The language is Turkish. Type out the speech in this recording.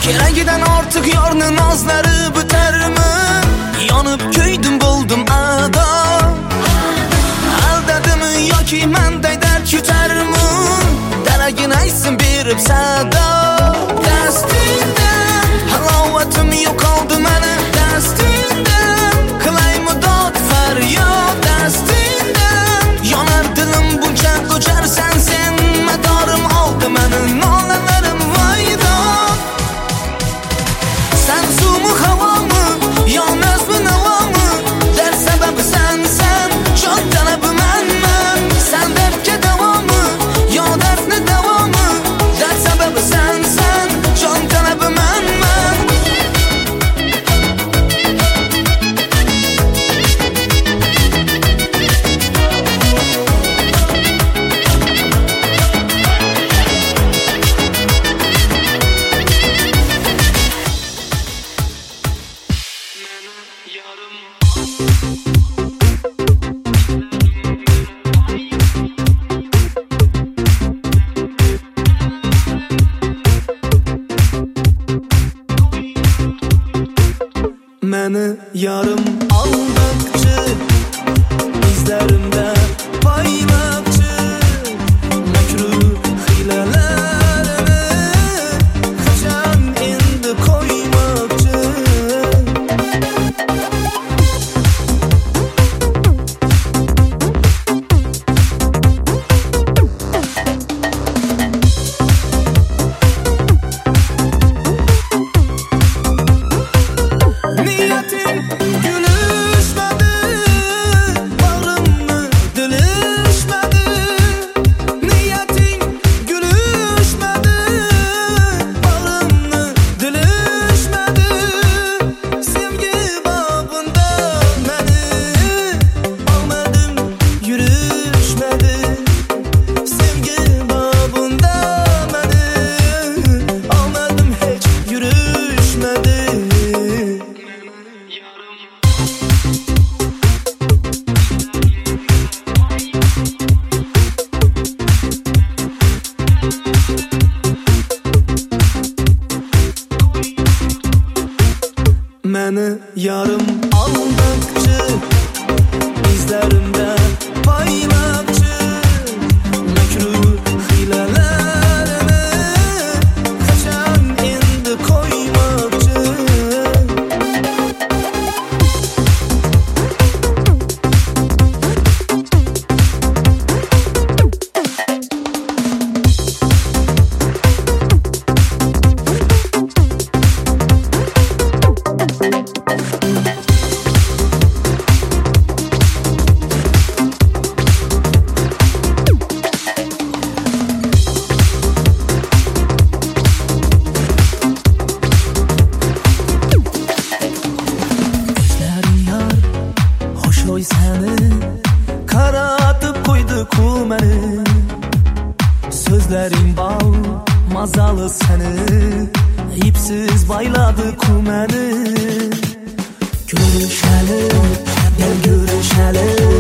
Keragidan ortiq yorni nozlari bitermi? Yonib kuydim buldum adam. Aldadimi yoki menday dard yutarmi? Daragin aysin berib sado. Dastingdan halovatim yo'qoldi meni. Dastingdan qilaymi dod faryod. Dastingdan yonar dilim buncha o'charsan sen. Madorim oldi meni nolalarim voydod. Sen suvmi havomi yonazmi navomi? Dard sababi sensan, jon talabi manman. Sen dardga davomi yo dardni davomi? Dard sababi sensan, jon talabi manman. Meni yarım aldıkça izlerimde paymakçı makruh hilelerini kaçan indi koymakçı. Niyetim gülüşmedi, bağrımı dilişmedi. Niyetin gülüşmedi, bağrımı dilişmedi. Sevgi babında beni almadım, yürüşmedi. Sevgi babında beni almadım, hiç yürüşmedi. Meni yarım aldıkça izlerimde paymakçı makruh hilelerini kaçan indi koymakçı. Oy seni karatıp koydu kumeni. Sözlerin bal mazalı seni ipsiz bayladı kumeni. Görüşelim, gel görüşelim.